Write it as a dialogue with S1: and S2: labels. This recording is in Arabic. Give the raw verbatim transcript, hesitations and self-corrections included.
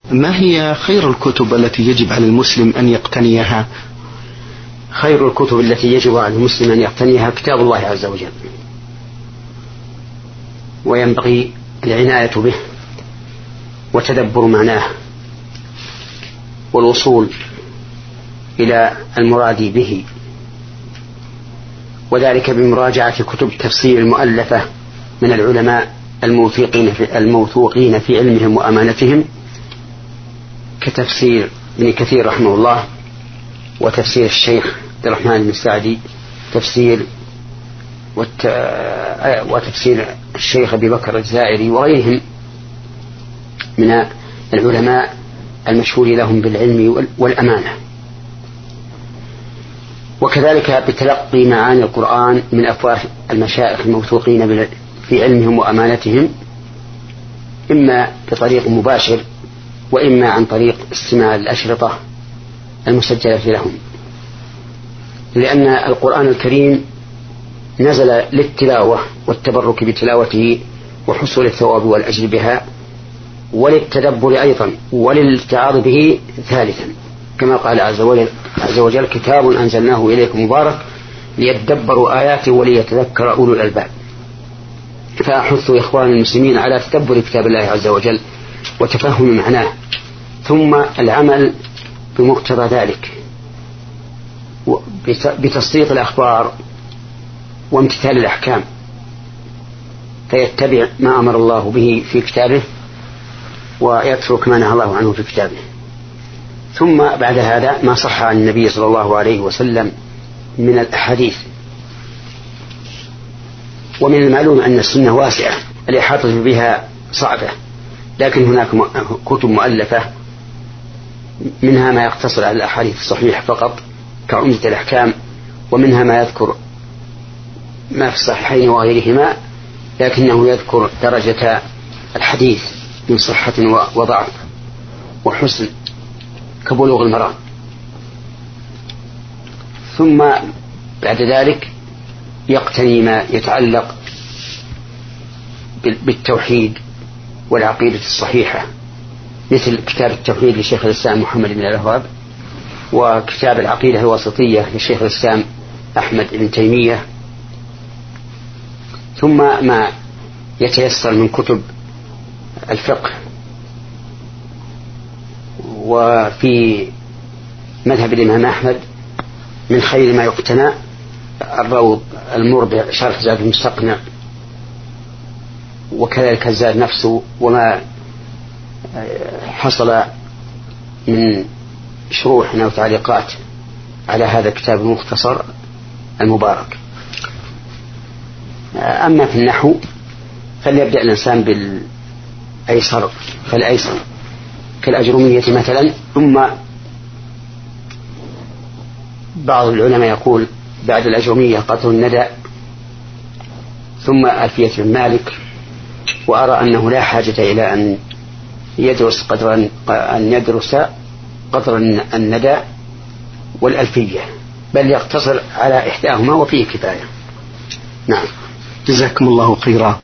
S1: ما هي خير الكتب التي يجب على المسلم أن يقتنيها؟
S2: خير الكتب التي يجب على المسلم أن يقتنيها كتاب الله عز وجل، وينبغي العناية به وتدبر معناه والوصول إلى المراد به، وذلك بمراجعة كتب التفسير المؤلفة من العلماء الموثوقين في, الموثوقين في علمهم وأمانتهم، كتفسير ابن كثير رحمه الله، وتفسير الشيخ عبد الرحمن بن سعدي، تفسير وتفسير الشيخ أبي بكر الجزائري وغيرهم من العلماء المشهور لهم بالعلم والأمانة. وكذلك بتلقي معاني القرآن من أفواه المشايخ الموثوقين في علمهم وأمانتهم، إما بطريق مباشر وإما عن طريق استماع الأشرطة المسجلة لهم، لأن القرآن الكريم نزل للتلاوة والتبرك بتلاوته وحصول الثواب والأجر بها، وللتدبر أيضا وللاتعاظ به ثالثا، كما قال عز وجل كتاب أنزلناه إليكم مبارك ليتدبروا آياته وليتذكر أولو الألباب. فأحث إخوان المسلمين على تدبر كتاب الله عز وجل وتفهم معناه، ثم العمل بمقتضى ذلك بتصديق الأخبار وامتثال الأحكام، فيتبع ما أمر الله به في كتابه ويترك ما نهى الله عنه في كتابه. ثم بعد هذا ما صح عن النبي صلى الله عليه وسلم من الأحاديث. ومن المعلوم أن السنة واسعة الإحاطة بها صعبة، لكن هناك كتب مؤلفة منها ما يقتصر على الأحاديث الصحيحة فقط كعمدة الأحكام، ومنها ما يذكر ما في الصحيحين وغيرهما لكنه يذكر درجة الحديث من صحة وضعف وحسن كبلوغ المرام. ثم بعد ذلك يقتني ما يتعلق بالتوحيد والعقيدة الصحيحة، مثل كتاب التوحيد لشيخ الإسلام محمد بن الوهاب، وكتاب العقيدة الوسطية لشيخ الإسلام أحمد بن تيمية، ثم ما يتيسر من كتب الفقه. وفي مذهب الإمام أحمد من خير ما يقتنى الروض المربع شرح زاد المستقنع، وكذلك الزاد نفسه وما حصل من شروح أو تعليقات على هذا الكتاب المختصر المبارك. أما في النحو فليبدأ الإنسان بالأيسر فالأيسر كالأجرمية مثلا، ثم بعض العلماء يقول بعد الأجرمية قطر الندى، ثم ألفية بن مالك. وأرى أنه لا حاجة إلى أن يدرس قدر أن يدرس قدر الندى والألفية، بل يقتصر على إحداهما وفيه كفاية. نعم،
S1: جزاكم الله خيرا.